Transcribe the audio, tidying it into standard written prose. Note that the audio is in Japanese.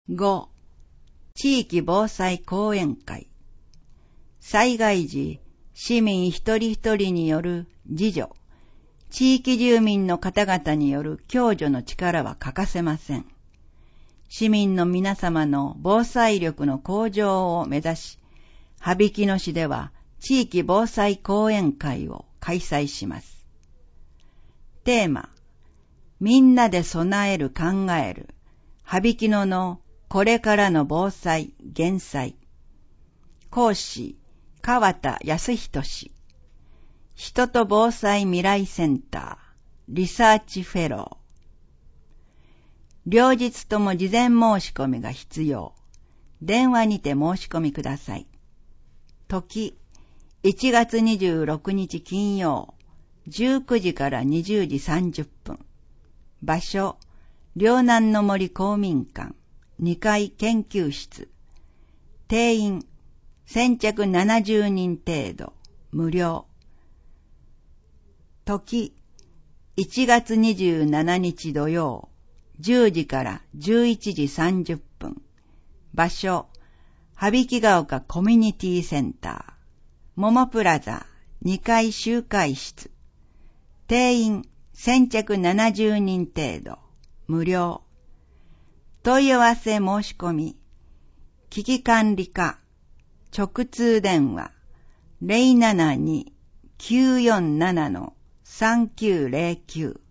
5. 地域防災講演会。災害時、市民一人一人による自助、地域住民の方々による共助の力は欠かせません。市民の皆様の防災力の向上を目指し、羽曳野市では地域防災講演会を開催します。テーマ、みんなで備える考える、羽曳野のこれからの防災・減災。講師、川田康人氏。人と防災未来センター、リサーチフェロー。両日とも事前申し込みが必要。電話にて申し込みください。時、1月26日金曜、19時から20時30分。場所、両南の森公民館、2階研究室。定員、先着70人程度、無料。時、1月27日土曜、10時から11時30分。場所、羽曳ヶ丘コミュニティセンター、桃プラザ2階集会室。定員、先着70人程度、無料。問い合わせ申し込み、危機管理課、直通電話、072-947-3909